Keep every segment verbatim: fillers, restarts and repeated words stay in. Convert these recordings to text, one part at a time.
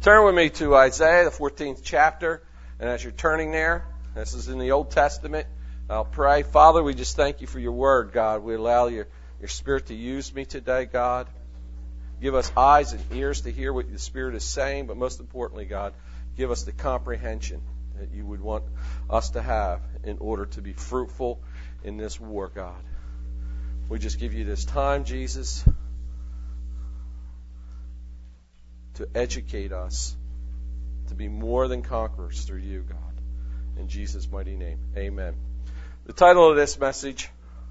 Turn with me to Isaiah, the fourteenth chapter. And as you're turning there, this is in the Old Testament, I'll pray. Father, we just thank you for your word, God. We allow your, your Spirit to use me today, God. Give us eyes and ears to hear what the Spirit is saying, but most importantly, God, give us the comprehension that you would want us to have in order to be fruitful in this war, God. We just give you this time, Jesus, to educate us, to be more than conquerors through you, God. In Jesus' mighty name, amen. The title of this message,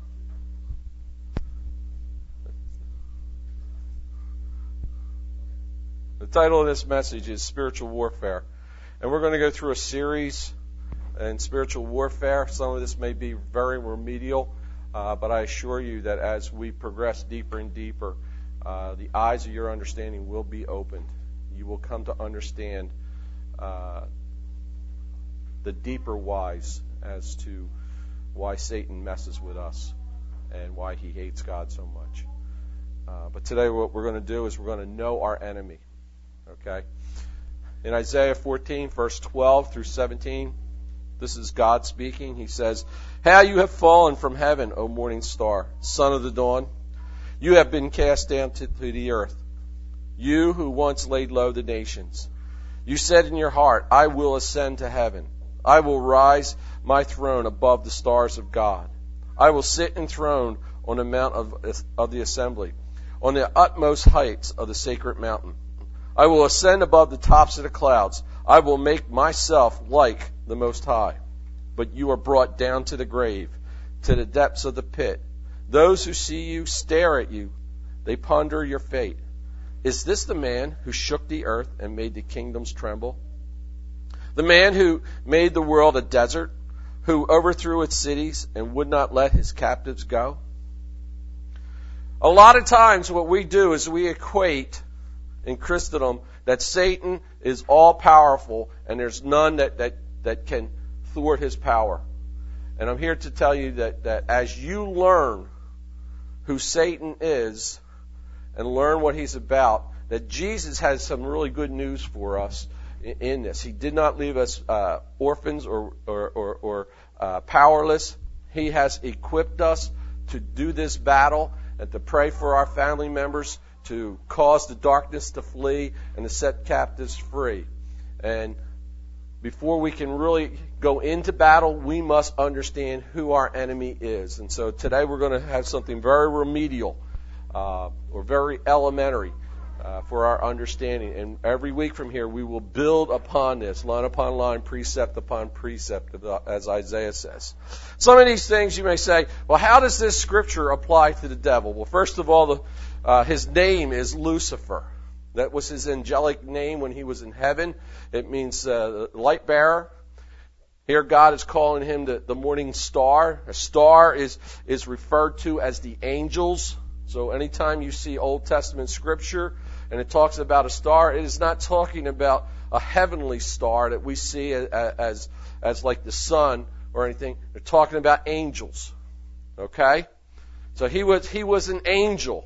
the title of this message is Spiritual Warfare. And we're going to go through a series in spiritual warfare. Some of this may be very remedial, uh, but I assure you that as we progress deeper and deeper, Uh, the eyes of your understanding will be opened. You will come to understand uh, the deeper whys as to why Satan messes with us and why he hates God so much. Uh, but today what we're going to do is we're going to know our enemy. Okay? In Isaiah fourteen, verse twelve through seventeen, this is God speaking. He says, "How you have fallen from heaven, O morning star, son of the dawn. You have been cast down to, to the earth, you who once laid low the nations. You said in your heart, I will ascend to heaven. I will rise my throne above the stars of God. I will sit enthroned on the mount of, of the assembly, on the utmost heights of the sacred mountain. I will ascend above the tops of the clouds. I will make myself like the Most High. But you are brought down to the grave, to the depths of the pit. Those who see you stare at you. They ponder your fate. Is this the man who shook the earth and made the kingdoms tremble? The man who made the world a desert, who overthrew its cities and would not let his captives go?" A lot of times what we do is we equate in Christendom that Satan is all powerful and there's none that, that, that can thwart his power. And I'm here to tell you that, that as you learn who Satan is and learn what he's about, that Jesus has some really good news for us in, in this. He did not leave us uh, orphans or, or, or, or uh, powerless. He has equipped us to do this battle and to pray for our family members, to cause the darkness to flee and to set captives free. And before we can really go into battle, we must understand who our enemy is. And so today we're going to have something very remedial uh, or very elementary uh, for our understanding. And every week from here we will build upon this, line upon line, precept upon precept, as Isaiah says. Some of these things you may say, well, how does this scripture apply to the devil? Well, first of all, the, uh, his name is Lucifer. That was his angelic name when he was in heaven. It means uh, light bearer. Here God is calling him the, the morning star. A star is, is referred to as the angels. So anytime you see Old Testament scripture and it talks about a star, it is not talking about a heavenly star that we see as, as, as like the sun or anything. They're talking about angels. Okay? So he was, he was an angel.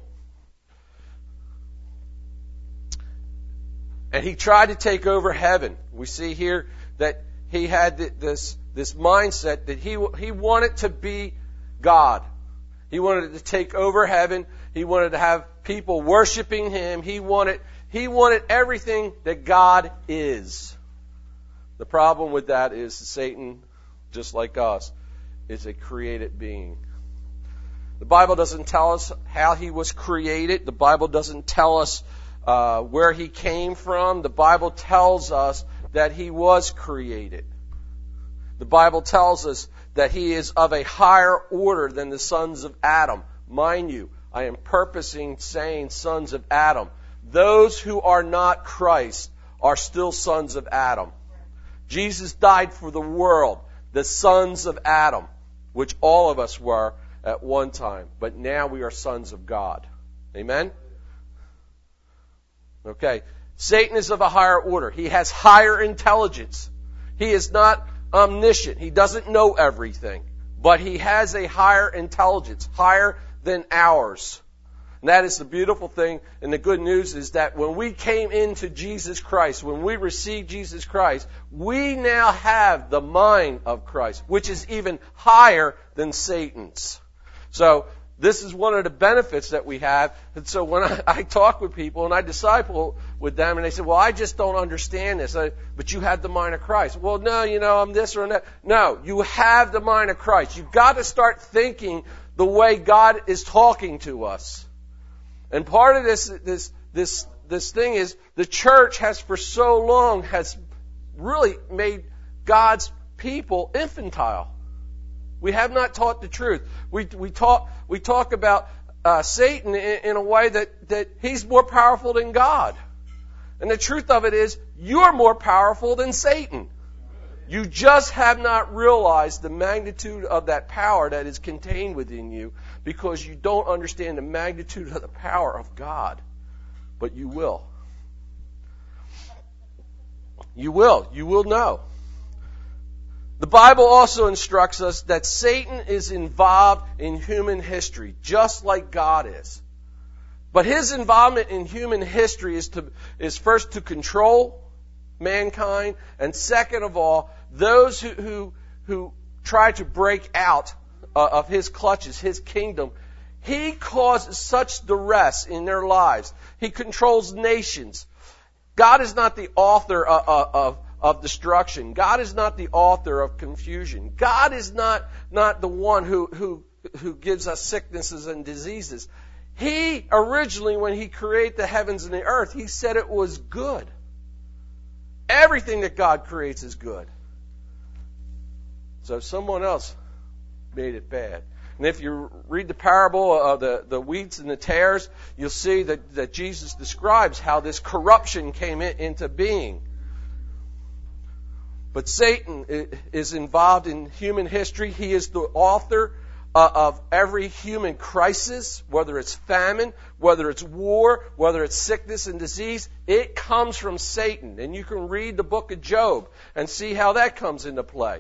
And he tried to take over heaven. We see here that he had this, this mindset that he, he wanted to be God. He wanted to take over heaven. He wanted to have people worshiping him. He wanted, he wanted everything that God is. The problem with that is Satan, just like us, is a created being. The Bible doesn't tell us how he was created. The Bible doesn't tell us Uh, where he came from. The Bible tells us that he was created. The Bible tells us that he is of a higher order than the sons of Adam. Mind you, I am purposing saying sons of Adam. Those who are not Christ are still sons of Adam. Jesus died for the world, the sons of Adam, which all of us were at one time. But now we are sons of God. Amen? Okay. Satan is of a higher order. He has higher intelligence. He is not omniscient. He doesn't know everything. But he has a higher intelligence, higher than ours. And that is the beautiful thing, and the good news is that when we came into Jesus Christ, when we received Jesus Christ, we now have the mind of Christ, which is even higher than Satan's. So this is one of the benefits that we have. And so when I, I talk with people and I disciple with them and they say, well, I just don't understand this. I, but you have the mind of Christ. Well, no, you know, I'm this or that. No, you have the mind of Christ. You've got to start thinking the way God is talking to us. And part of this, this, this, this thing is the church has for so long has really made God's people infantile. We have not taught the truth. We we talk we talk about uh, Satan in, in a way that, that he's more powerful than God. And the truth of it is, you're more powerful than Satan. You just have not realized the magnitude of that power that is contained within you because you don't understand the magnitude of the power of God. But you will. You will. You will know. The Bible also instructs us that Satan is involved in human history, just like God is. But his involvement in human history is to is first to control mankind, and second of all, those who who, who try to break out uh, of his clutches, his kingdom. He causes such duress in their lives. He controls nations. God is not the author of, of, of destruction. God is not the author of confusion. God is not, not the one who, who, who gives us sicknesses and diseases. He originally, when He created the heavens and the earth, He said it was good. Everything that God creates is good. So someone else made it bad. And if you read the parable of the, the wheats and the tares, you'll see that, that Jesus describes how this corruption came in, into being. But Satan is involved in human history. He is the author of every human crisis, whether it's famine, whether it's war, whether it's sickness and disease. It comes from Satan. And you can read the book of Job and see how that comes into play.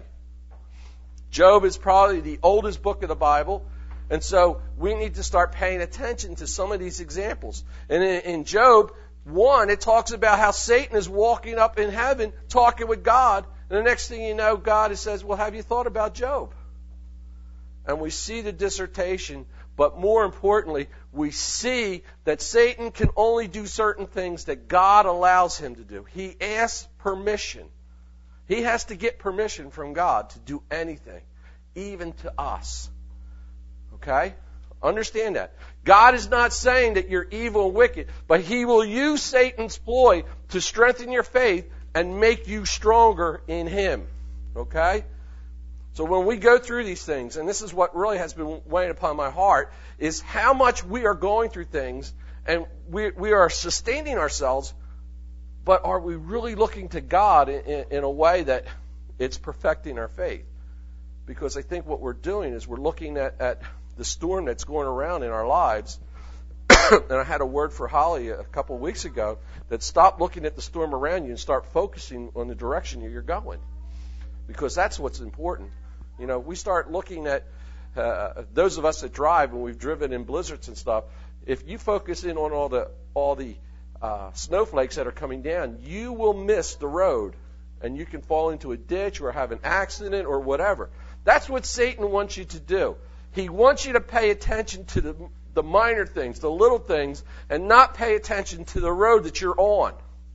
Job is probably the oldest book of the Bible, and so we need to start paying attention to some of these examples. And in, in Job one, it talks about how Satan is walking up in heaven talking with God, and the next thing you know, God says, well, have you thought about Job? And we see the dissertation, but more importantly, we see that Satan can only do certain things that God allows him to do. He asks permission. He has to get permission from God to do anything, even to us. Okay? Understand that. God is not saying that you're evil and wicked, but He will use Satan's ploy to strengthen your faith and make you stronger in Him. Okay? So when we go through these things, and this is what really has been weighing upon my heart, is how much we are going through things, and we, we are sustaining ourselves, but are we really looking to God in, in a way that it's perfecting our faith? Because I think what we're doing is we're looking at, at the storm that's going around in our lives. And I had a word for Holly a couple of weeks ago that stop looking at the storm around you and start focusing on the direction you're going. Because that's what's important. You know, we start looking at uh, those of us that drive, and we've driven in blizzards and stuff. If you focus in on all the all the Uh, snowflakes that are coming down, you will miss the road, and you can fall into a ditch or have an accident or whatever. That's what Satan wants you to do. He wants you to pay attention to the, the minor things, the little things, and not pay attention to the road that you're on.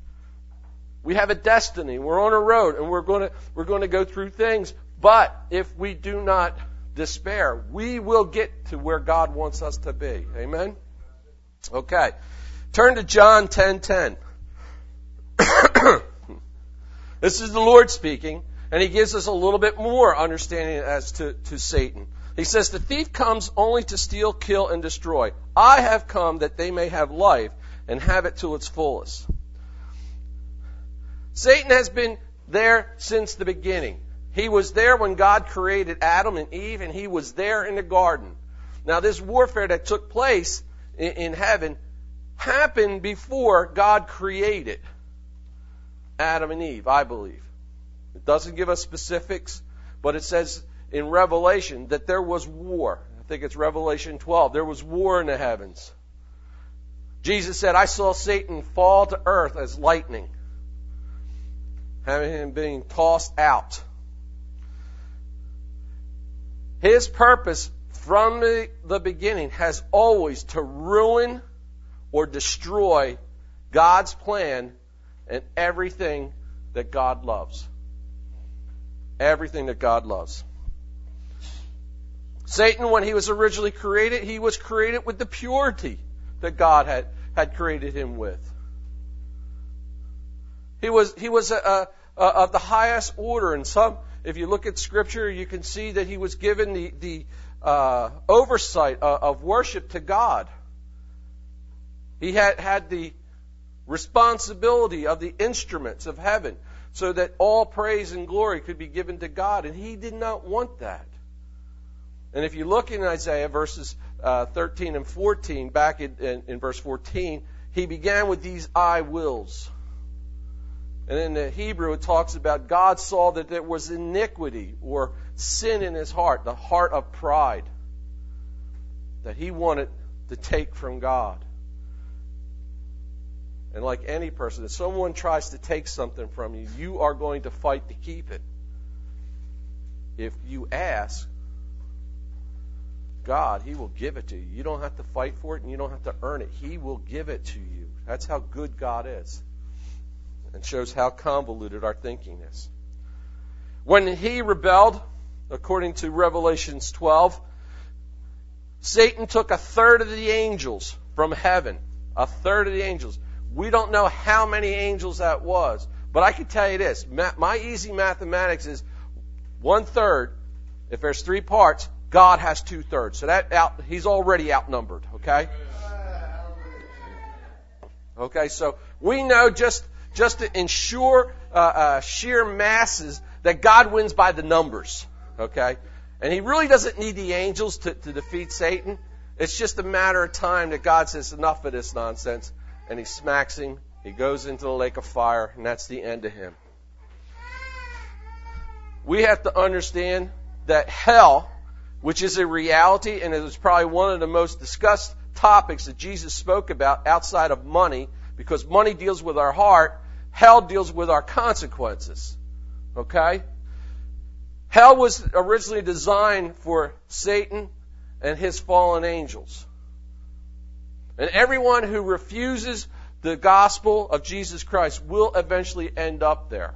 We have a destiny. We're on a road, and we're going to we're going to go through things. But if we do not despair, we will get to where God wants us to be. Amen? Okay. Turn to John ten ten. This is the Lord speaking, and He gives us a little bit more understanding as to, to Satan. He says, the thief comes only to steal, kill, and destroy. I have come that they may have life and have it to its fullest. Satan has been there since the beginning. He was there when God created Adam and Eve, and he was there in the garden. Now, this warfare that took place in, in heaven happened before God created Adam and Eve, I believe. It doesn't give us specifics, but it says in Revelation that there was war. I think it's Revelation twelve. There was war in the heavens. Jesus said, I saw Satan fall to earth as lightning, having him being tossed out. His purpose from the, the beginning has always to ruin or destroy God's plan and everything that God loves. Everything that God loves. Satan, when he was originally created, he was created with the purity that God had, had created him with. He was he was a, a, a, of the highest order. And some, if you look at Scripture, you can see that he was given the, the uh, oversight of, of worship to God. He had, had the responsibility of the instruments of heaven so that all praise and glory could be given to God. And he did not want that. And if you look in Isaiah verses uh, thirteen and fourteen, back in, in, in verse fourteen, he began with these I wills. And in the Hebrew it talks about God saw that there was iniquity or sin in his heart, the heart of pride, that he wanted to take from God. And like any person, if someone tries to take something from you, you are going to fight to keep it. If you ask God, He will give it to you. You don't have to fight for it and you don't have to earn it. He will give it to you. That's how good God is. And shows how convoluted our thinking is. When he rebelled, according to Revelations twelve, Satan took a third of the angels from heaven. A third of the angels. We don't know how many angels that was. But I can tell you this. My easy mathematics is one third. If there's three parts, God has two thirds. So that out, he's already outnumbered. Okay? Okay, so we know just, just to ensure uh, uh, sheer masses that God wins by the numbers. Okay? And He really doesn't need the angels to, to defeat Satan. It's just a matter of time that God says enough of this nonsense. And He smacks him. He goes into the lake of fire. And that's the end of him. We have to understand that hell, which is a reality, and it was probably one of the most discussed topics that Jesus spoke about outside of money, because money deals with our heart, hell deals with our consequences. Okay? Hell was originally designed for Satan and his fallen angels. And everyone who refuses the gospel of Jesus Christ will eventually end up there.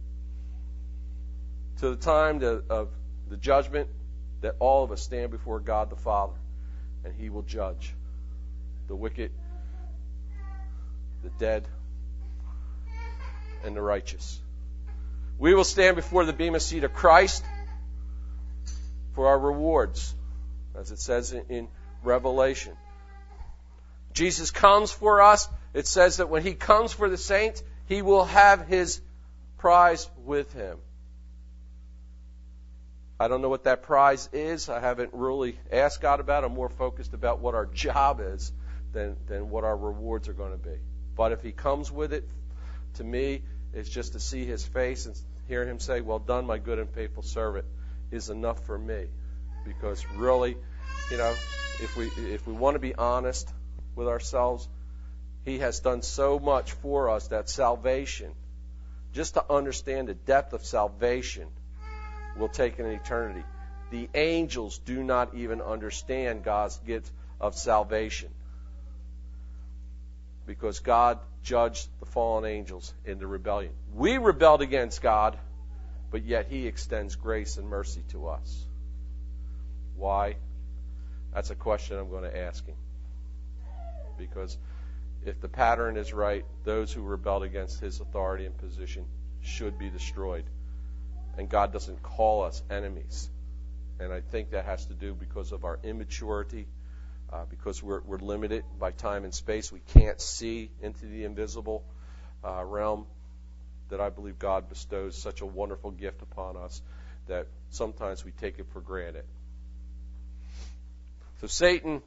To the time to, of the judgment that all of us stand before God the Father, and He will judge the wicked, the dead, and the righteous. We will stand before the bema seat of Christ for our rewards, as it says in, in Revelation. Jesus comes for us. It says that when He comes for the saints, He will have His prize with Him. I don't know what that prize is. I haven't really asked God about it. I'm more focused about what our job is than, than what our rewards are going to be. But if He comes with it, to me, it's just to see His face and hear Him say, well done, my good and faithful servant, is enough for me. Because really, you know, if we if we want to be honest with ourselves, He has done so much for us that salvation, just to understand the depth of salvation, will take an eternity. The angels do not even understand God's gift of salvation, because God judged the fallen angels in the rebellion. We rebelled against God, but yet He extends grace and mercy to us. Why? That's a question I'm going to ask Him. Because if the pattern is right, those who rebelled against His authority and position should be destroyed. And God doesn't call us enemies. And I think that has to do because of our immaturity, uh, because we're, we're limited by time and space. We can't see into the invisible uh, realm that I believe God bestows such a wonderful gift upon us that sometimes we take it for granted. So Satan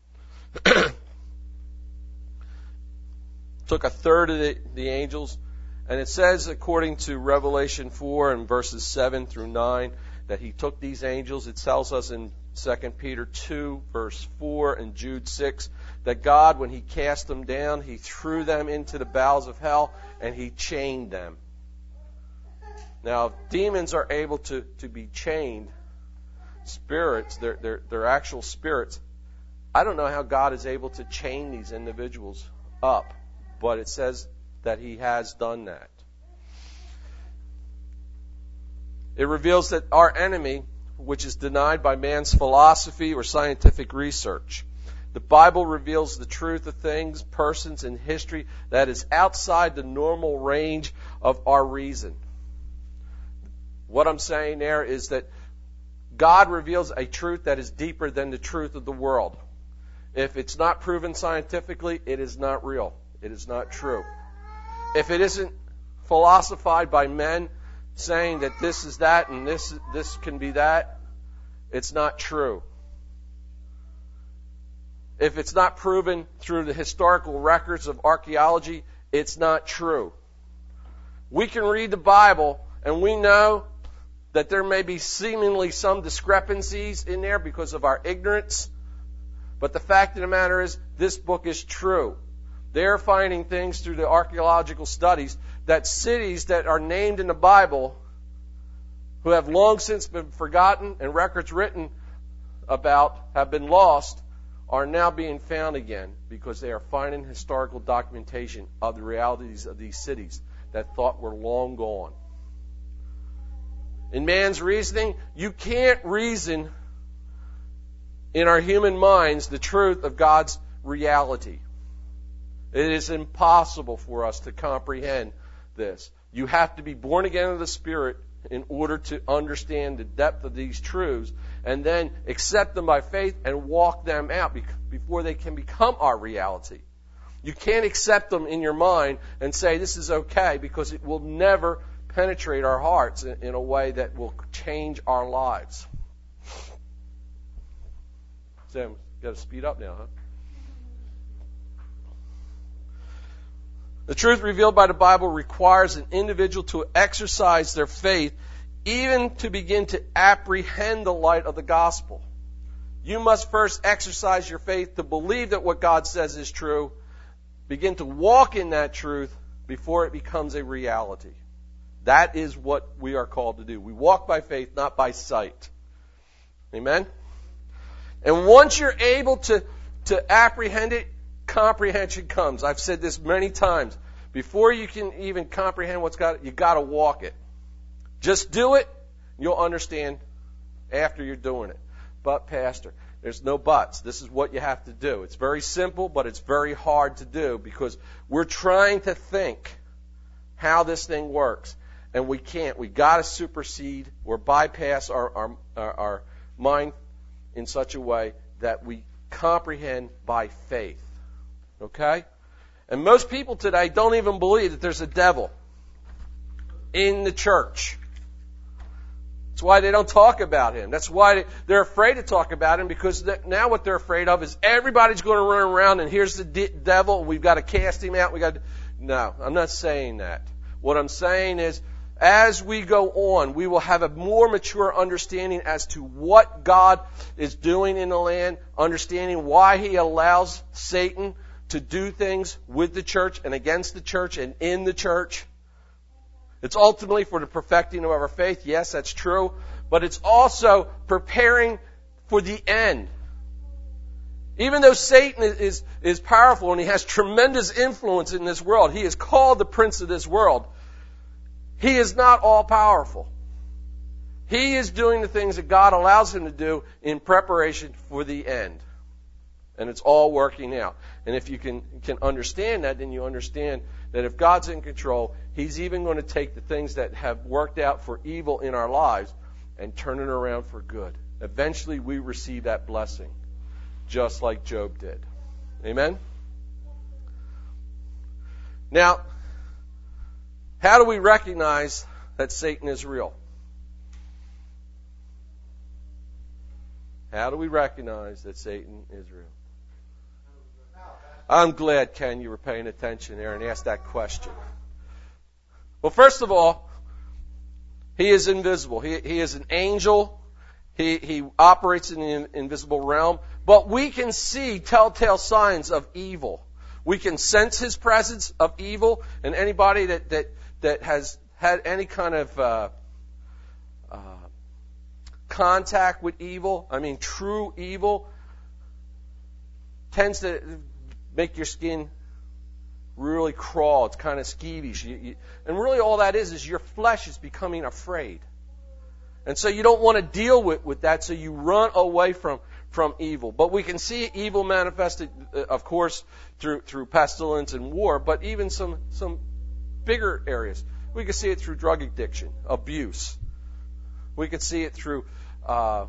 took a third of the, the angels. And it says, according to Revelation four and verses seven through nine, that he took these angels. It tells us in Second Peter two, verse four, and Jude six, that God, when He cast them down, He threw them into the bowels of hell and He chained them. Now, if demons are able to, to be chained, spirits, they're, they're, they're actual spirits, I don't know how God is able to chain these individuals up, but it says that He has done that. It reveals that our enemy, which is denied by man's philosophy or scientific research. The Bible reveals the truth of things, persons, and history that is outside the normal range of our reason. What I'm saying there is that God reveals a truth that is deeper than the truth of the world. If it's not proven scientifically, it is not real. It is not true. If it isn't philosophized by men saying that this is that and this this can be that, it's not true. If it's not proven through the historical records of archaeology, it's not true. We can read the Bible and we know that there may be seemingly some discrepancies in there because of our ignorance. But the fact of the matter is, this book is true. They're finding things through the archaeological studies that cities that are named in the Bible, who have long since been forgotten and records written about have been lost, are now being found again because they are finding historical documentation of the realities of these cities that thought were long gone. In man's reasoning, you can't reason in our human minds the truth of God's reality. It is impossible for us to comprehend this. You have to be born again of the Spirit in order to understand the depth of these truths and then accept them by faith and walk them out before they can become our reality. You can't accept them in your mind and say this is okay, because it will never penetrate our hearts in, in a way that will change our lives. Sam, got to speed up now, huh? The truth revealed by the Bible requires an individual to exercise their faith, even to begin to apprehend the light of the gospel. You must first exercise your faith to believe that what God says is true, begin to walk in that truth before it becomes a reality. That is what we are called to do. We walk by faith, not by sight. Amen? And once you're able to, to apprehend it, comprehension comes. I've said this many times. Before you can even comprehend what's got, you got to walk it. Just do it, you'll understand after you're doing it. But, Pastor, there's no buts. This is what you have to do. It's very simple, but it's very hard to do because we're trying to think how this thing works. And we can't. We got to supersede or bypass our, our, our, our mind in such a way that we comprehend by faith. Okay? And most people today don't even believe that there's a devil in the church. That's why they don't talk about him. That's why they're afraid to talk about him, because now what they're afraid of is everybody's going to run around and here's the de- devil and we've got to cast him out. We got to... No, I'm not saying that. What I'm saying is, as we go on, we will have a more mature understanding as to what God is doing in the land, understanding why He allows Satan to do things with the church and against the church and in the church. It's ultimately for the perfecting of our faith. Yes, that's true. But it's also preparing for the end. Even though Satan is, is, is powerful and he has tremendous influence in this world, he is called the prince of this world. He is not all-powerful. He is doing the things that God allows him to do in preparation for the end. And it's all working out. And if you can, can understand that, then you understand that if God's in control, He's even going to take the things that have worked out for evil in our lives and turn it around for good. Eventually, we receive that blessing, just like Job did. Amen? Now, how do we recognize that Satan is real? How do we recognize that Satan is real? I'm glad, Ken, you were paying attention there and asked that question. Well, first of all, he is invisible. He, he is an angel. He, he operates in the invisible realm. But we can see telltale signs of evil. We can sense his presence of evil, and anybody that, that, that has had any kind of uh, uh, contact with evil, I mean true evil, tends to make your skin really crawl. It's kind of skeevish. You, you, and really all that is is your flesh is becoming afraid. And so you don't want to deal with, with that, so you run away from, from evil. But we can see evil manifested, uh, of course, through through pestilence and war, but even some, some bigger areas. We can see it through drug addiction, abuse. We could see it through uh,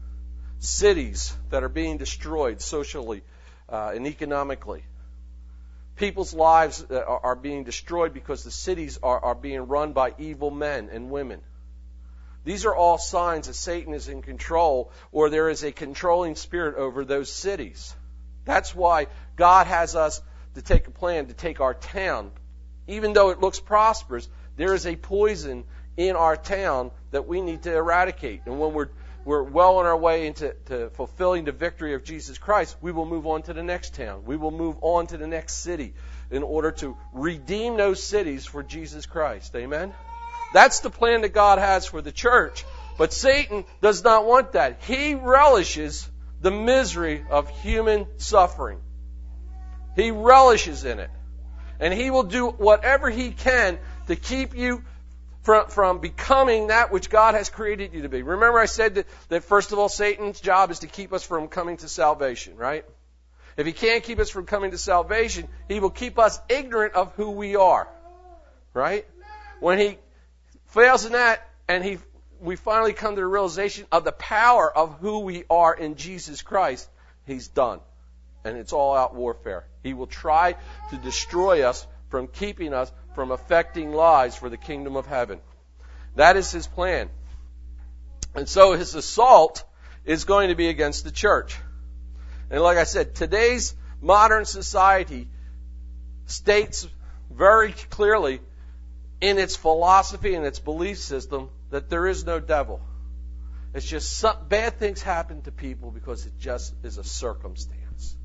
cities that are being destroyed socially uh, and economically. People's lives are, are being destroyed because the cities are, are being run by evil men and women. These are all signs that Satan is in control, or there is a controlling spirit over those cities. That's why God has us to take a plan to take our town. Even though it looks prosperous, there is a poison in our town that we need to eradicate. And when we're we're well on our way into to fulfilling the victory of Jesus Christ, we will move on to the next town. We will move on to the next city in order to redeem those cities for Jesus Christ. Amen? That's the plan that God has for the church. But Satan does not want that. He relishes the misery of human suffering. He relishes in it. And he will do whatever he can to keep you from, from becoming that which God has created you to be. Remember I said that, that first of all, Satan's job is to keep us from coming to salvation, right? If he can't keep us from coming to salvation, he will keep us ignorant of who we are, right? When he fails in that, and he, we finally come to the realization of the power of who we are in Jesus Christ, he's done. And it's all out warfare. He will try to destroy us from keeping us from affecting lives for the kingdom of heaven. That is his plan. And so his assault is going to be against the church. And like I said, today's modern society states very clearly in its philosophy and its belief system that there is no devil. It's just some bad things happen to people because it just is a circumstance.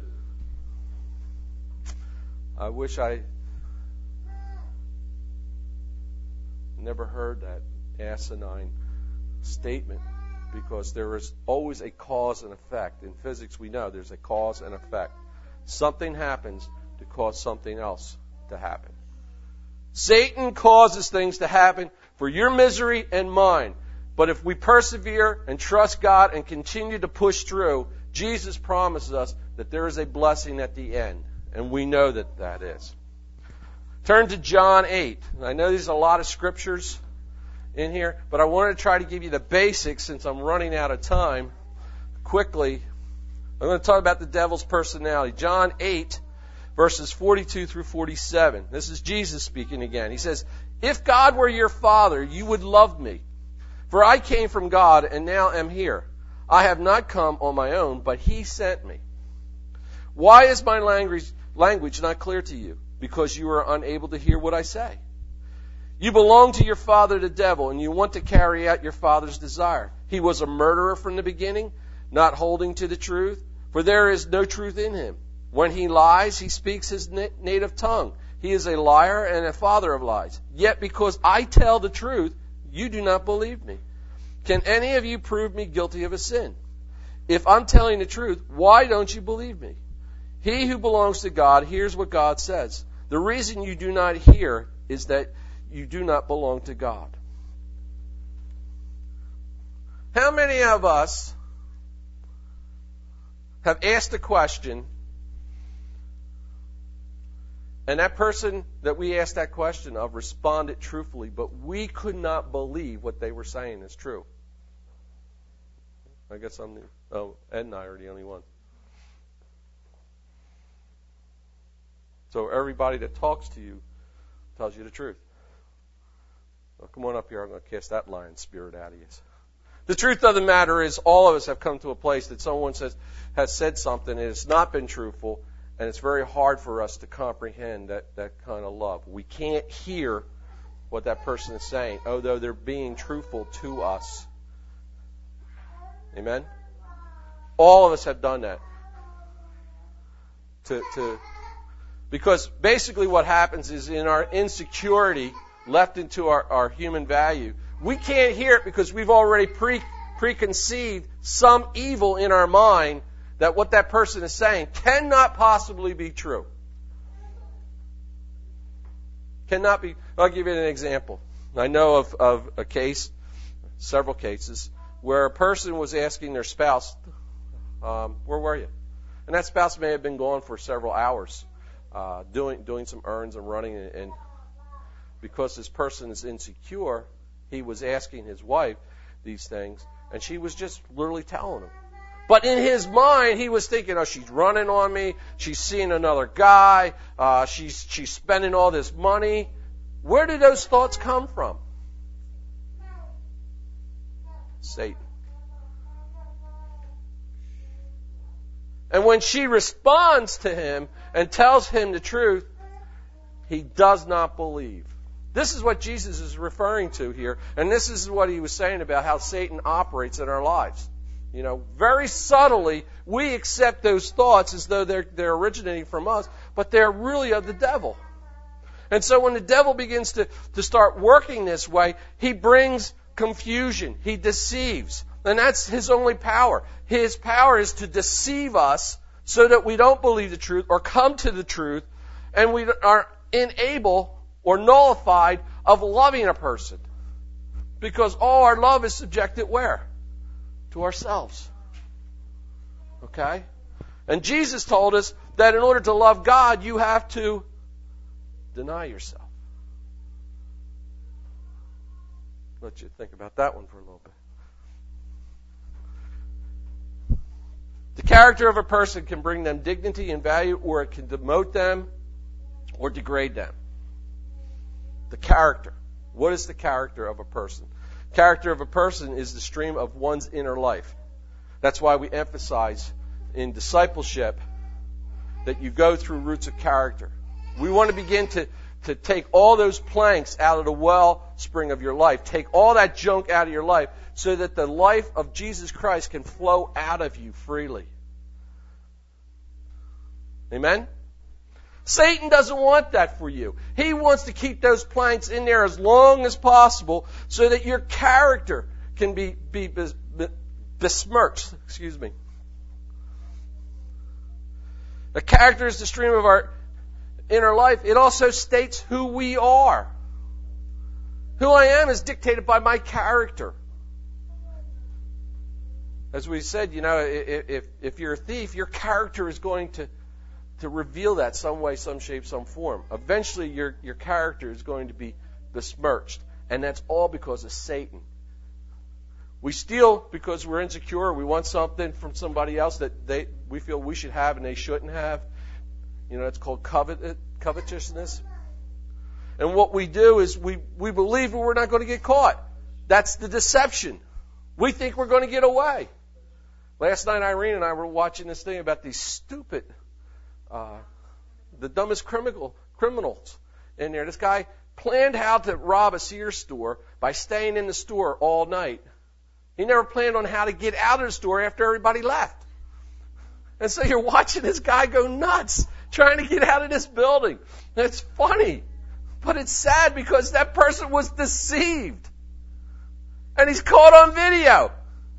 I wish I never heard that asinine statement, because there is always a cause and effect. In physics, we know there's a cause and effect. Something happens to cause something else to happen. Satan causes things to happen for your misery and mine. But if we persevere and trust God and continue to push through, Jesus promises us that there is a blessing at the end. And we know that that is. Turn to John eight. I know there's a lot of scriptures in here, but I want to try to give you the basics since I'm running out of time. Quickly, I'm going to talk about the devil's personality. John eight, verses forty-two through forty-seven. This is Jesus speaking again. He says, "If God were your Father, you would love me. For I came from God and now am here. I have not come on my own, but He sent me. Why is my language, language not clear to you? Because you are unable to hear what I say. You belong to your father, the devil, and you want to carry out your father's desire. He was a murderer from the beginning, not holding to the truth, for there is no truth in him. When he lies, he speaks his native tongue. He is a liar and a father of lies. Yet because I tell the truth, you do not believe me. Can any of you prove me guilty of a sin? If I'm telling the truth, why don't you believe me? He who belongs to God hears what God says. The reason you do not hear is that you do not belong to God." How many of us have asked a question, and that person that we asked that question of responded truthfully, but we could not believe what they were saying is true? I guess I'm the, oh, Ed and I are the only one. So everybody that talks to you tells you the truth. Well, come on up here. I'm going to cast that lion spirit out of you. The truth of the matter is all of us have come to a place that someone says, has said something and it's not been truthful, and it's very hard for us to comprehend that, that kind of love. We can't hear what that person is saying, although they're being truthful to us. Amen? All of us have done that. To, to, because basically what happens is in our insecurity left into our, our human value, we can't hear it because we've already pre, preconceived some evil in our mind that what that person is saying cannot possibly be true. Cannot be. I'll give you an example. I know of, of a case, several cases, where a person was asking their spouse, um, where were you? And that spouse may have been gone for several hours, uh, doing doing some errands and running, and, and because this person is insecure, he was asking his wife these things, and she was just literally telling him. But in his mind, he was thinking, oh, she's running on me, she's seeing another guy, uh, she's she's spending all this money. Where did those thoughts come from? Satan. And when she responds to him and tells him the truth, he does not believe. This is what Jesus is referring to here. And this is what he was saying about how Satan operates in our lives. You know, very subtly, we accept those thoughts as though they're, they're originating from us, but they're really of the devil. And so when the devil begins to, to start working this way, he brings confusion. He deceives. And that's his only power. His power is to deceive us so that we don't believe the truth or come to the truth, and we are unable or nullified of loving a person. Because all our love is subjected where? To ourselves. Okay? And Jesus told us that in order to love God, you have to deny yourself. Let you think about that one for a little bit. The character of a person can bring them dignity and value, or it can demote them or degrade them. The character. What is the character of a person? Character of a person is the stream of one's inner life. That's why we emphasize in discipleship that you go through roots of character. We want to begin to, to take all those planks out of the wellspring of your life. Take all that junk out of your life so that the life of Jesus Christ can flow out of you freely. Amen? Satan doesn't want that for you. He wants to keep those planks in there as long as possible so that your character can be, be besmirched. Excuse me. The character is the stream of our inner life. It also states who we are. Who I am is dictated by my character. As we said, you know, if, if you're a thief, your character is going to to reveal that some way, some shape, some form. Eventually, your, your character is going to be besmirched. And that's all because of Satan. We steal because we're insecure. We want something from somebody else that they we feel we should have and they shouldn't have. You know, it's called covet, covetousness. And what we do is we, we believe we're not going to get caught. That's the deception. We think we're going to get away. Last night, Irene and I were watching this thing about these stupid... Uh, the dumbest criminal criminals in there. This guy planned how to rob a Sears store by staying in the store all night. He never planned on how to get out of the store after everybody left. And so you're watching this guy go nuts trying to get out of this building. And it's funny, but it's sad because that person was deceived. And he's caught on video.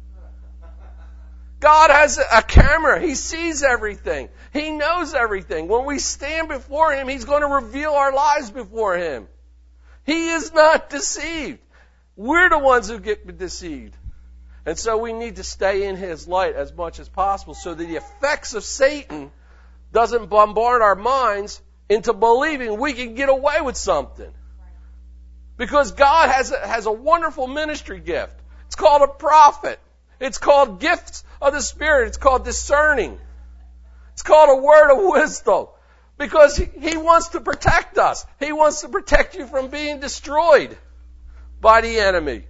God has a camera. He sees everything. He knows everything. When we stand before Him, He's going to reveal our lives before Him. He is not deceived. We're the ones who get deceived. And so we need to stay in His light as much as possible so that the effects of Satan doesn't bombard our minds into believing we can get away with something. Because God has a, has a wonderful ministry gift. It's called a prophet. It's called gifts of the Spirit. It's called discerning. It's called a word of wisdom. Because he, he wants to protect us. He wants to protect you from being destroyed by the enemy.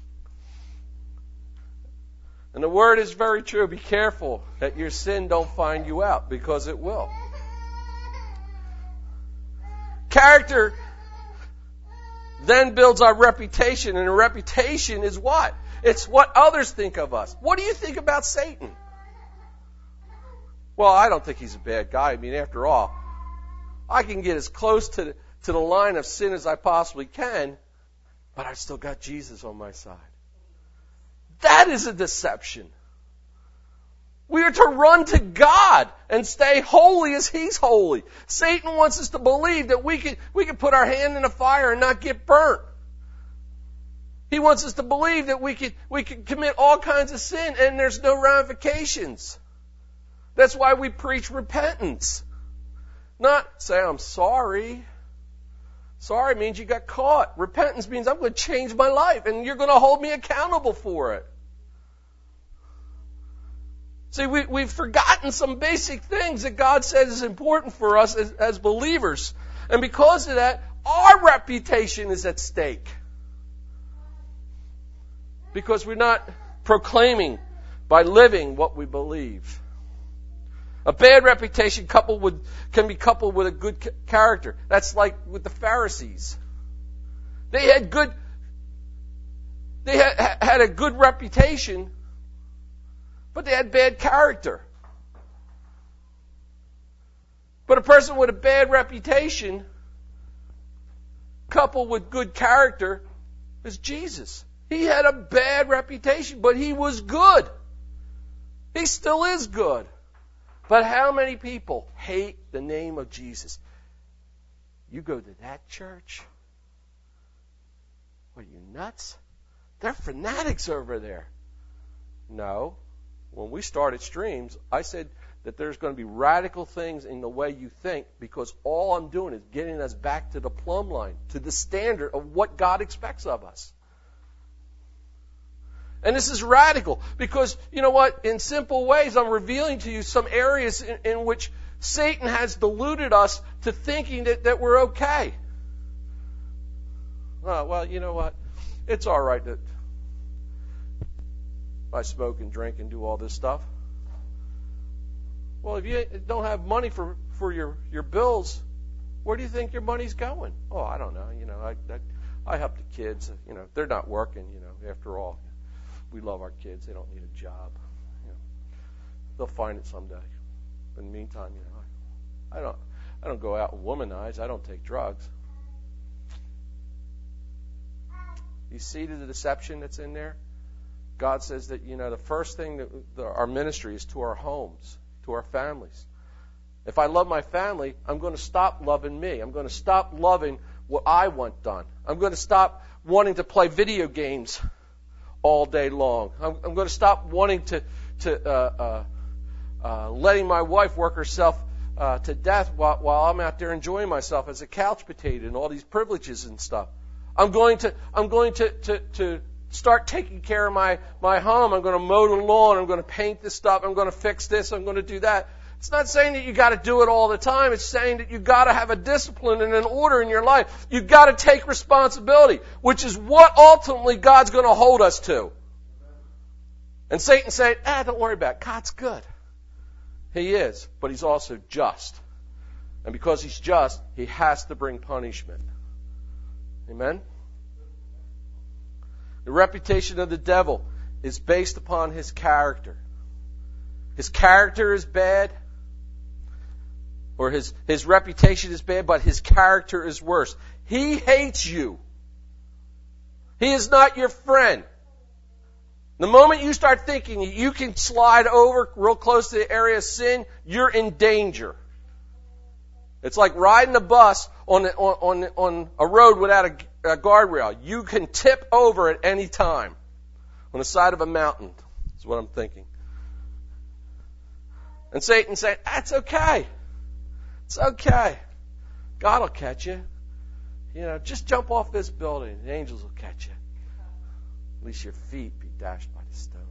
And the word is very true. Be careful that your sin don't find you out, because it will. Character then builds our reputation, and a reputation is what? It's what others think of us. What do you think about Satan? Well, I don't think he's a bad guy. I mean, after all, I can get as close to the, to the line of sin as I possibly can, but I've still got Jesus on my side. That is a deception. We are to run to God and stay holy as He's holy. Satan wants us to believe that we can, we can put our hand in the fire and not get burnt. He wants us to believe that we can, we can commit all kinds of sin and there's no ramifications. That's why we preach repentance. Not say, I'm sorry. Sorry means you got caught. Repentance means I'm going to change my life and you're going to hold me accountable for it. See, we, we've forgotten some basic things that God says is important for us as, as believers. And because of that, our reputation is at stake. Because we're not proclaiming by living what we believe. A bad reputation coupled with, can be coupled with a good ca- character. That's like with the Pharisees. They had good, they had, had a good reputation, but they had bad character. But a person with a bad reputation coupled with good character is Jesus. He had a bad reputation, but he was good. He still is good. But how many people hate the name of Jesus? You go to that church? What, are you nuts? They're fanatics over there. No. When we started Streams, I said that there's going to be radical things in the way you think because all I'm doing is getting us back to the plumb line, to the standard of what God expects of us. And this is radical because, you know what, in simple ways I'm revealing to you some areas in, in which Satan has deluded us to thinking that, that we're okay. Oh, well, you know what, it's all right that I smoke and drink and do all this stuff. Well, if you don't have money for, for your, your bills, where do you think your money's going? Oh, I don't know. You know, I, I, I help the kids. You know, they're not working, you know, after all. We love our kids. They don't need a job. You know, they'll find it someday. But in the meantime, you know, I, I don't I don't go out and womanize. I don't take drugs. You see the deception that's in there? God says that, you know, the first thing that the, our ministry is to our homes, to our families. If I love my family, I'm going to stop loving me. I'm going to stop loving what I want done. I'm going to stop wanting to play video games all day long. I'm, I'm going to stop wanting to, to uh, uh, uh, letting my wife work herself uh, to death while, while I'm out there enjoying myself as a couch potato and all these privileges and stuff. I'm going to, I'm going to, to, to start taking care of my, my home. I'm going to mow the lawn. I'm going to paint this stuff. I'm going to fix this. I'm going to do that. It's not saying that you got to do it all the time. It's saying that you got to have a discipline and an order in your life. You got to take responsibility, which is what ultimately God's going to hold us to. And Satan said, "Ah, don't worry about it. God's good." He is, but He's also just. And because He's just, He has to bring punishment. Amen? The reputation of the devil is based upon his character. His character is bad, or his, his reputation is bad, but his character is worse. He hates you. He is not your friend. The moment you start thinking you can slide over real close to the area of sin, you're in danger. It's like riding a bus on on on, on a road without a, a guardrail. You can tip over at any time on the side of a mountain. That's what I'm thinking. And Satan said, "That's okay. It's okay. God will catch you. You know, just jump off this building. The angels will catch you. At least your feet be dashed by the stones."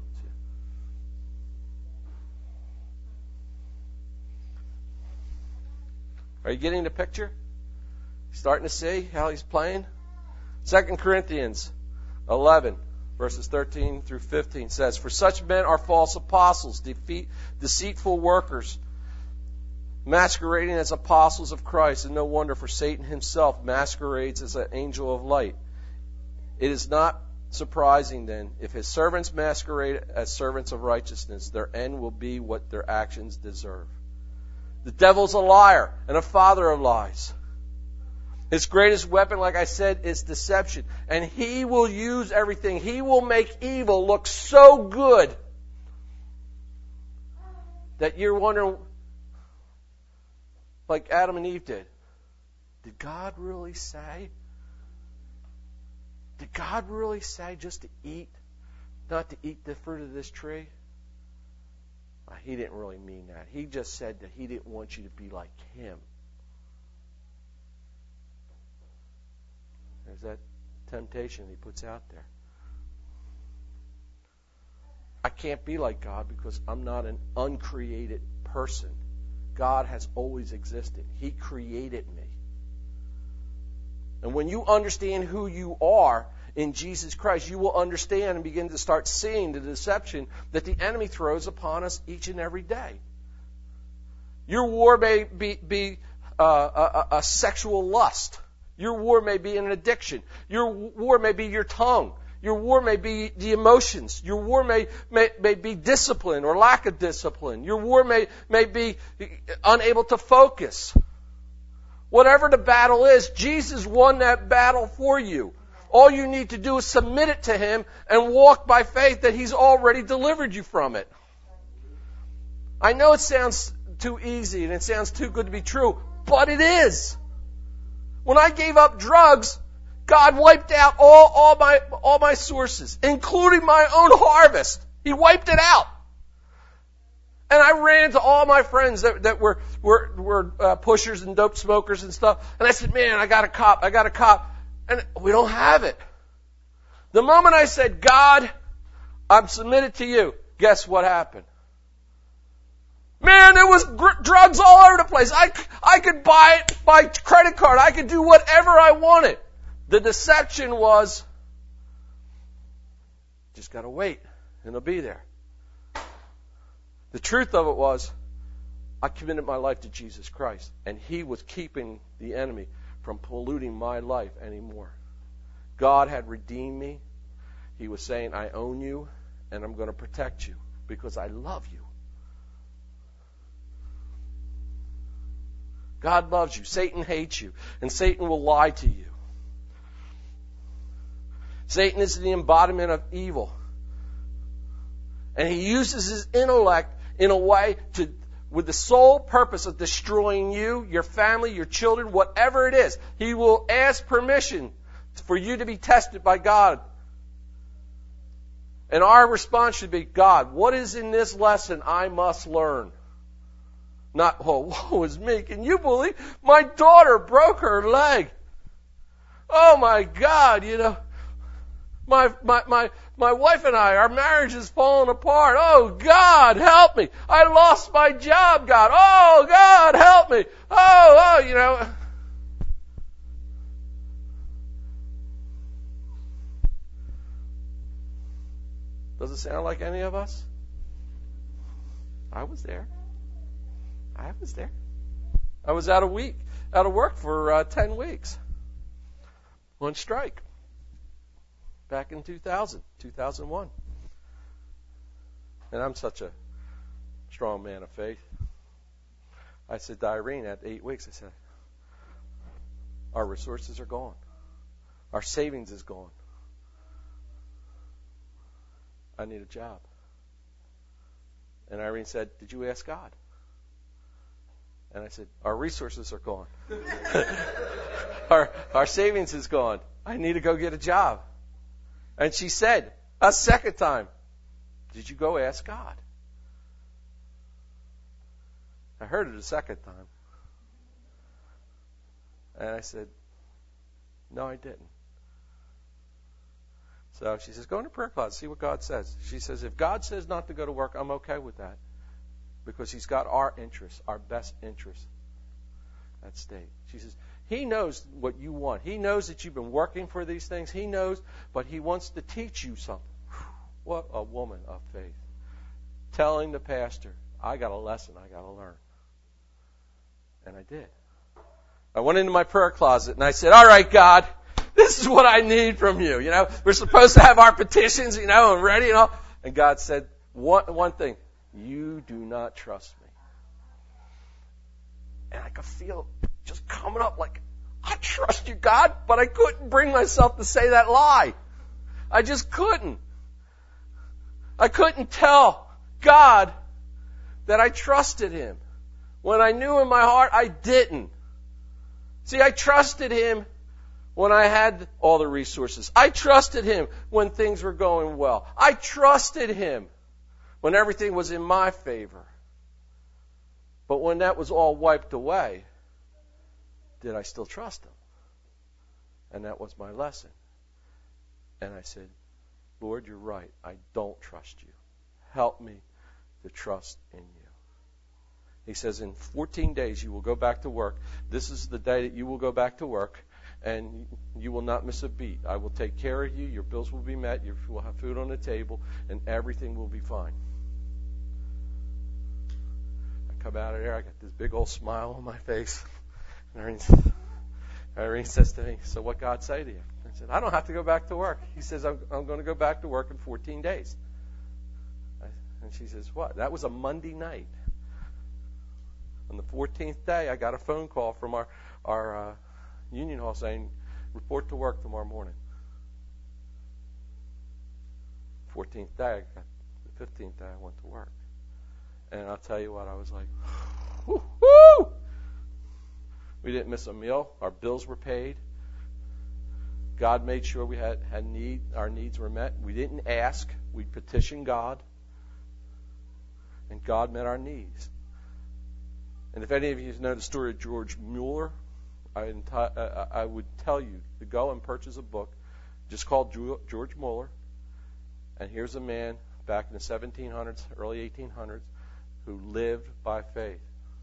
Are you getting the picture? Starting to see how he's playing? Second Corinthians eleven, verses thirteen through fifteen says, "For such men are false apostles, defeat, deceitful workers, masquerading as apostles of Christ, and no wonder, for Satan himself masquerades as an angel of light. It is not surprising then, if his servants masquerade as servants of righteousness, their end will be what their actions deserve." The devil's a liar and a father of lies. His greatest weapon, like I said, is deception. And he will use everything. He will make evil look so good that you're wondering, like Adam and Eve did, did God really say? Did God really say just to eat, not to eat the fruit of this tree? Well, he didn't really mean that. He just said that he didn't want you to be like him. There's that temptation he puts out there. I can't be like God because I'm not an uncreated person. God has always existed. He created me. And when you understand who you are in Jesus Christ, you will understand and begin to start seeing the deception that the enemy throws upon us each and every day. Your war may be, be uh, a, a sexual lust. Your war may be an addiction. Your war may be your tongue. Your war may be the emotions. Your war may, may, may be discipline or lack of discipline. Your war may, may be unable to focus. Whatever the battle is, Jesus won that battle for you. All you need to do is submit it to Him and walk by faith that He's already delivered you from it. I know it sounds too easy and it sounds too good to be true, but it is. When I gave up drugs, God wiped out all, all my all my sources, including my own harvest. He wiped it out. And I ran to all my friends that, that were were, were uh, pushers and dope smokers and stuff. And I said, man, I got a cop, I got a cop. And we don't have it. The moment I said, God, I'm submitted to you, guess what happened? Man, there was gr- drugs all over the place. I, I could buy it by credit card. I could do whatever I wanted. The deception was, just got to wait, and it'll be there. The truth of it was, I committed my life to Jesus Christ, and He was keeping the enemy from polluting my life anymore. God had redeemed me. He was saying, I own you, and I'm going to protect you because I love you. God loves you. Satan hates you, and Satan will lie to you. Satan is the embodiment of evil. And he uses his intellect in a way to, with the sole purpose of destroying you, your family, your children, whatever it is. He will ask permission for you to be tested by God. And our response should be, God, what is in this lesson I must learn? Not, oh, woe is me. Can you believe my daughter broke her leg? Oh my God, you know. My, my, my, my wife and I, our marriage is falling apart. Oh, God, help me. I lost my job, God. Oh, God, help me. Oh, oh, you know. Does it sound like any of us? I was there. I was there. I was out of week, out of work for uh, ten weeks on strike. Back in two thousand, two thousand one. And I'm such a strong man of faith. I said to Irene at eight weeks, I said, our resources are gone. Our savings is gone. I need a job. And Irene said, did you ask God? And I said, our resources are gone. our, our savings is gone. I need to go get a job. And she said, a second time, did you go ask God? I heard it a second time. And I said, no, I didn't. So she says, go in the prayer closet, see what God says. She says, if God says not to go to work, I'm okay with that. Because He's got our interests, our best interests at stake. She says, He knows what you want. He knows that you've been working for these things. He knows, but He wants to teach you something. What a woman of faith. Telling the pastor, I got a lesson I got to learn. And I did. I went into my prayer closet and I said, all right, God, this is what I need from you. You know, we're supposed to have our petitions, you know, and ready and all. And God said, one, one thing, you do not trust me. And I could feel it just coming up like, I trust you, God, but I couldn't bring myself to say that lie. I just couldn't. I couldn't tell God that I trusted Him when I knew in my heart I didn't. See, I trusted Him when I had all the resources. I trusted Him when things were going well. I trusted Him when everything was in my favor. But when that was all wiped away, did I still trust Him? And that was my lesson. And I said, Lord, you're right. I don't trust you. Help me to trust in you. He says, in fourteen days you will go back to work. This is the day that you will go back to work, and you will not miss a beat. I will take care of you. Your bills will be met. You will have food on the table, and everything will be fine. I come out of there. I got this big old smile on my face. And Irene, Irene says to me, so what God say to you? I said, I don't have to go back to work. He says, I'm, I'm going to go back to work in fourteen days. I, and she says, what? That was a Monday night. On the fourteenth day, I got a phone call from our, our uh, union hall saying, report to work tomorrow morning. fourteenth day, I got, the fifteenth day, I went to work. And I'll tell you what, I was like, whoo, whoo! We didn't miss a meal. Our bills were paid. God made sure we had, had need, our needs were met. We didn't ask. We petitioned God. And God met our needs. And if any of you know the story of George Mueller, I, I would tell you to go and purchase a book just called George Mueller. And here's a man back in the seventeen hundreds, early eighteen hundreds, who lived by faith.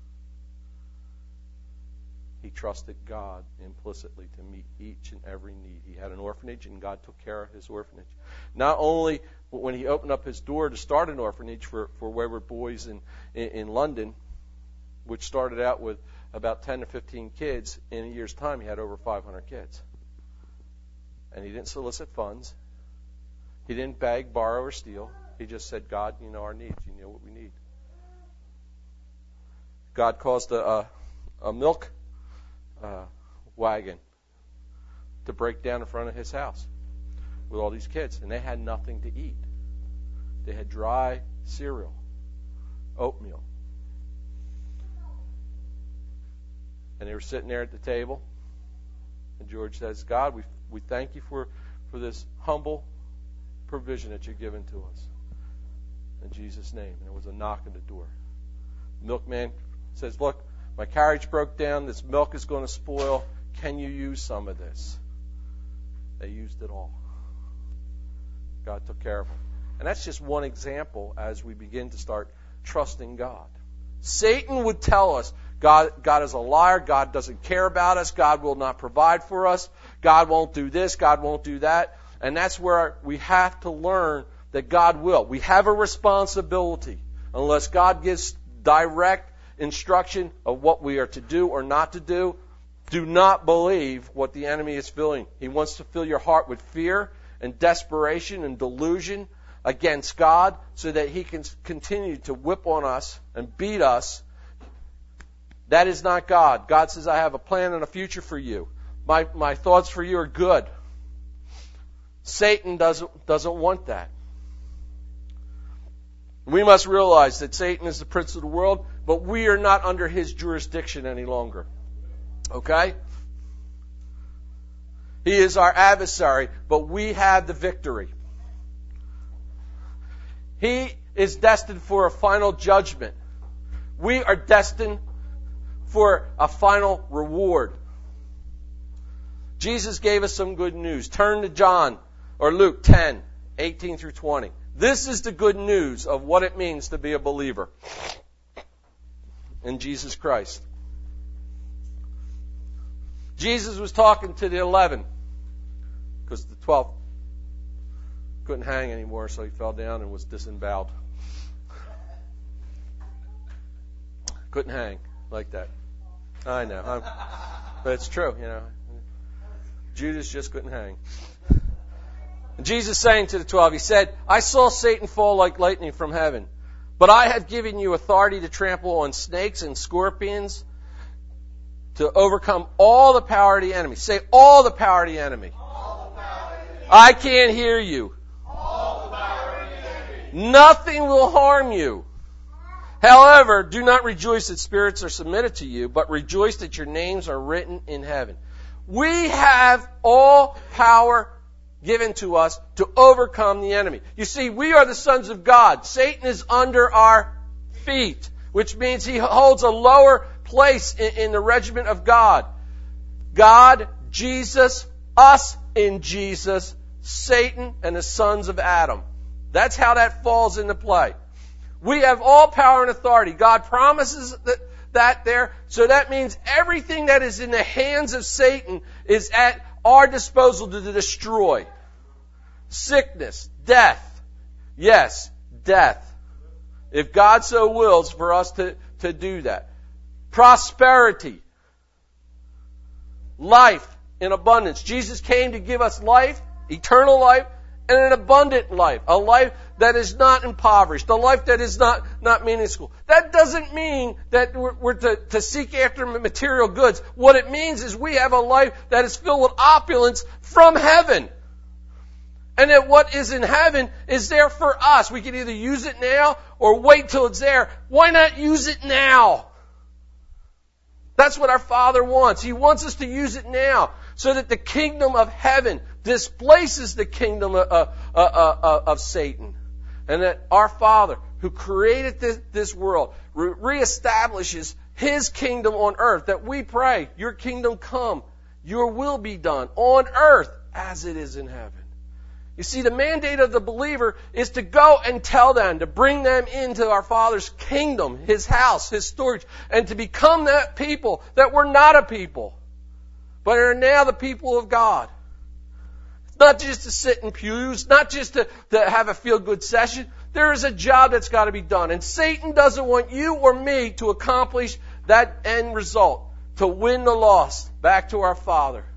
He trusted God implicitly to meet each and every need. He had an orphanage, and God took care of his orphanage. Not only when he opened up his door to start an orphanage for, for wayward boys in, in, in London, which started out with about ten to fifteen kids, in a year's time he had over five hundred kids. And he didn't solicit funds. He didn't beg, borrow, or steal. He just said, God, you know our needs. You know what we need. God caused a, a, a milk uh, wagon to break down in front of his house with all these kids. And they had nothing to eat. They had dry cereal, oatmeal. And they were sitting there at the table. And George says, God, we we thank you for, for this humble provision that you've given to us. In Jesus' name. And there was a knock at the door. The milkman says, look, my carriage broke down. This milk is going to spoil. Can you use some of this? They used it all. God took care of them. And that's just one example as we begin to start trusting God. Satan would tell us, God, God is a liar. God doesn't care about us. God will not provide for us. God won't do this. God won't do that. And that's where we have to learn that God will. We have a responsibility. Unless God gives direct instruction of what we are to do or not to do, do not believe what the enemy is filling. He wants to fill your heart with fear and desperation and delusion against God so that he can continue to whip on us and beat us. That is not God. God says, I have a plan and a future for you. My my thoughts for you are good. Satan doesn't doesn't want that. We must realize that Satan is the prince of the world, but we are not under his jurisdiction any longer. Okay? He is our adversary, but we have the victory. He is destined for a final judgment. We are destined for a final reward. Jesus gave us some good news. Turn to John or Luke ten, eighteen through twenty. This is the good news of what it means to be a believer in Jesus Christ. Jesus was talking to the eleven because the twelfth couldn't hang anymore, so he fell down and was disemboweled. Couldn't hang like that. I know, I'm, but it's true, you know. Judas just couldn't hang. And Jesus saying to the twelve, he said, I saw Satan fall like lightning from heaven, but I have given you authority to trample on snakes and scorpions to overcome all the power of the enemy. Say, all the power of the enemy. All the power of the enemy. I can't hear you. All the power of the enemy. Nothing will harm you. However, do not rejoice that spirits are submitted to you, but rejoice that your names are written in heaven. We have all power given to us to overcome the enemy. You see, we are the sons of God. Satan is under our feet, which means he holds a lower place in, in the regiment of God. God, Jesus, us in Jesus, Satan, and the sons of Adam. That's how that falls into play. We have all power and authority. God promises that, that there. So that means everything that is in the hands of Satan is at our disposal to destroy. Sickness, death. Yes, death. If God so wills for us to, to do that. Prosperity. Life in abundance. Jesus came to give us life, eternal life, and an abundant life. A life that is not impoverished. A life that is not, not minuscule. That doesn't mean that we're, we're to, to seek after material goods. What it means is we have a life that is filled with opulence from heaven. And that what is in heaven is there for us. We can either use it now or wait till it's there. Why not use it now? That's what our Father wants. He wants us to use it now so that the kingdom of heaven displaces the kingdom of, uh, uh, uh, of Satan. And that our Father, who created this, this world, re- reestablishes His kingdom on earth. That we pray, your kingdom come, your will be done on earth as it is in heaven. You see, the mandate of the believer is to go and tell them, to bring them into our Father's kingdom, His house, His storage, and to become that people that were not a people, but are now the people of God. Not just to sit in pews, not just to, to have a feel-good session. There is a job that's got to be done. And Satan doesn't want you or me to accomplish that end result, to win the lost back to our Father.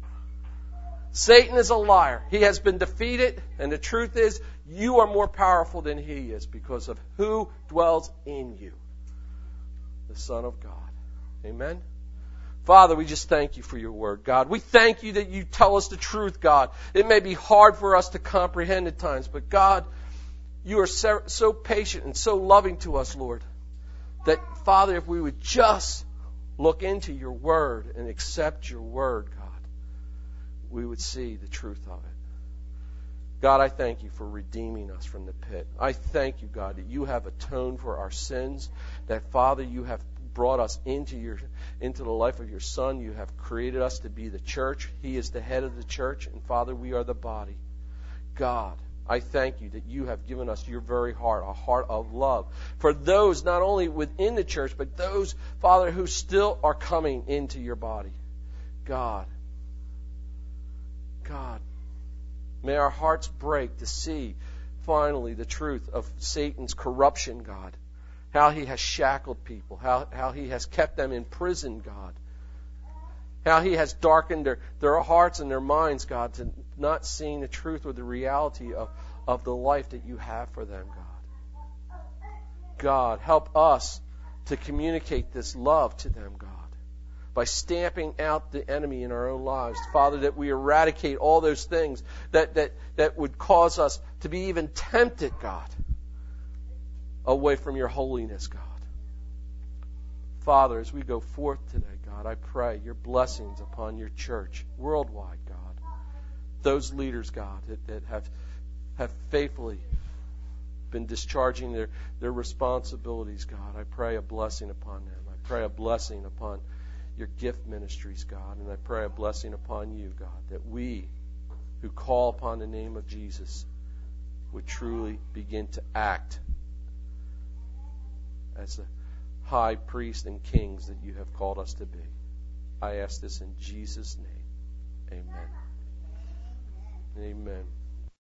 Satan is a liar. He has been defeated, and the truth is, you are more powerful than he is because of who dwells in you, the Son of God. Amen? Father, we just thank you for your word, God. We thank you that you tell us the truth, God. It may be hard for us to comprehend at times, but God, you are so, so patient and so loving to us, Lord, that, Father, if we would just look into your word and accept your word, God, we would see the truth of it. God, I thank you for redeeming us from the pit. I thank you, God, that you have atoned for our sins, that, Father, you have brought us into your into the life of your Son. You have created us to be the church. He is the head of the church, and, Father, we are the body. God, I thank you that you have given us your very heart, a heart of love, for those not only within the church, but those, Father, who still are coming into your body. God, God, may our hearts break to see finally the truth of Satan's corruption, God. How he has shackled people, how, how he has kept them in prison, God. How he has darkened their, their hearts and their minds, God, to not seeing the truth or the reality of, of the life that you have for them, God. God, help us to communicate this love to them, God, by stamping out the enemy in our own lives. Father, that we eradicate all those things that, that, that would cause us to be even tempted, God, away from your holiness, God. Father, as we go forth today, God, I pray your blessings upon your church worldwide, God. Those leaders, God, that, that have, have faithfully been discharging their, their responsibilities, God. I pray a blessing upon them. I pray a blessing upon your gift ministries, God. And I pray a blessing upon you, God, that we who call upon the name of Jesus would truly begin to act as the high priest and kings that you have called us to be. I ask this in Jesus' name. Amen. Amen.